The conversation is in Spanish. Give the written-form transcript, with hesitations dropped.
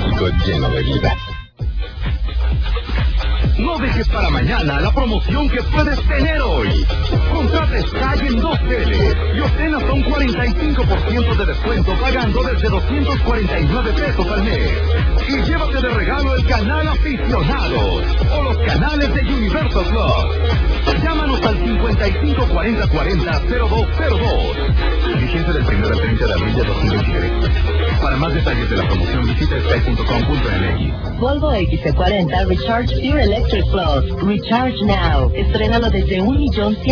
México lleno de vida. No dejes para mañana la promoción que puedes tener hoy. Contrata Sky en 2 teles y obtén hasta un 45% de descuento pagando desde 249 pesos al mes. Y llévate de regalo el canal Aficionados o los canales de Universal Plus. Llámanos al 554040-0202. Vigencia del 1 al 30 de abril de 2023. Para más detalles de la promoción visita sky.com.mx. Volvo XC40 Recharge Pure Electric Plus. Recharge Now. Estrénalo desde 1.100.000